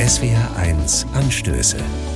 SWR1 Anstöße.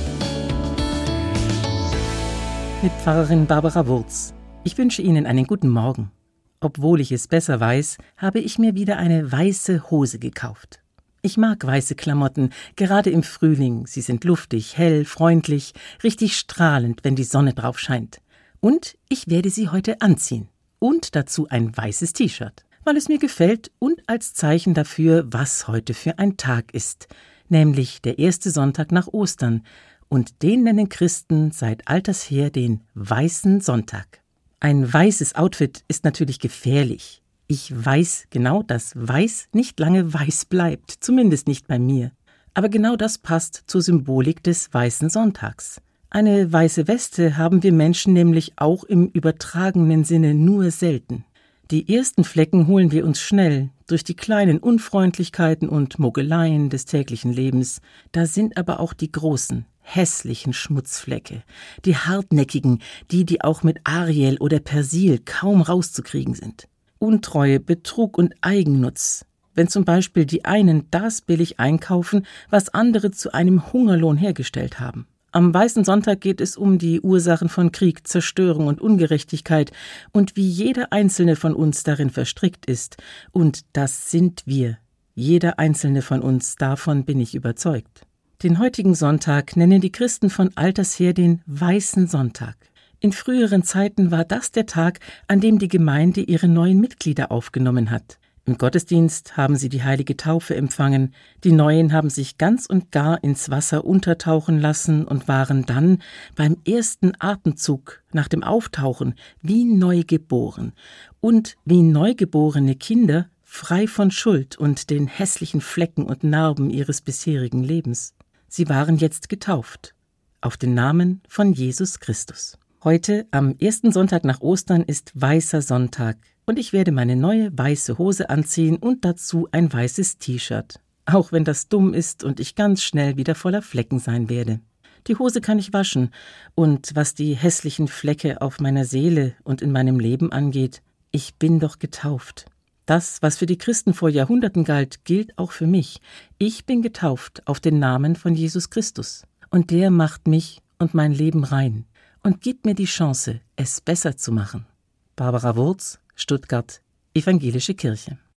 Mit Pfarrerin Barbara Wurz. Ich wünsche Ihnen einen guten Morgen. Obwohl ich es besser weiß, habe ich mir wieder eine weiße Hose gekauft. Ich mag weiße Klamotten, gerade im Frühling. Sie sind luftig, hell, freundlich, richtig strahlend, wenn die Sonne drauf scheint. Und ich werde sie heute anziehen. Und dazu ein weißes T-Shirt, weil es mir gefällt und als Zeichen dafür, was heute für ein Tag ist. Nämlich der erste Sonntag nach Ostern. Und den nennen Christen seit alters her den Weißen Sonntag. Ein weißes Outfit ist natürlich gefährlich. Ich weiß genau, dass weiß nicht lange weiß bleibt, zumindest nicht bei mir. Aber genau das passt zur Symbolik des Weißen Sonntags. Eine weiße Weste haben wir Menschen nämlich auch im übertragenen Sinne nur selten. Die ersten Flecken holen wir uns schnell durch die kleinen Unfreundlichkeiten und Mogeleien des täglichen Lebens. Da sind aber auch die großen, hässlichen Schmutzflecke, die hartnäckigen, die auch mit Ariel oder Persil kaum rauszukriegen sind. Untreue, Betrug und Eigennutz. Wenn zum Beispiel die einen das billig einkaufen, was andere zu einem Hungerlohn hergestellt haben. Am Weißen Sonntag geht es um die Ursachen von Krieg, Zerstörung und Ungerechtigkeit und wie jeder einzelne von uns darin verstrickt ist. Und das sind wir. Jeder einzelne von uns, davon bin ich überzeugt. Den heutigen Sonntag nennen die Christen von alters her den Weißen Sonntag. In früheren Zeiten war das der Tag, an dem die Gemeinde ihre neuen Mitglieder aufgenommen hat. Im Gottesdienst haben sie die heilige Taufe empfangen, die Neuen haben sich ganz und gar ins Wasser untertauchen lassen und waren dann beim ersten Atemzug nach dem Auftauchen wie neu geboren und wie neugeborene Kinder frei von Schuld und den hässlichen Flecken und Narben ihres bisherigen Lebens. Sie waren jetzt getauft, auf den Namen von Jesus Christus. Heute, am ersten Sonntag nach Ostern, ist Weißer Sonntag. Und ich werde meine neue weiße Hose anziehen und dazu ein weißes T-Shirt. Auch wenn das dumm ist und ich ganz schnell wieder voller Flecken sein werde. Die Hose kann ich waschen. Und was die hässlichen Flecke auf meiner Seele und in meinem Leben angeht, ich bin doch getauft. Das, was für die Christen vor Jahrhunderten galt, gilt auch für mich. Ich bin getauft auf den Namen von Jesus Christus. Und der macht mich und mein Leben rein und gibt mir die Chance, es besser zu machen. Barbara Wurz, Stuttgart, Evangelische Kirche.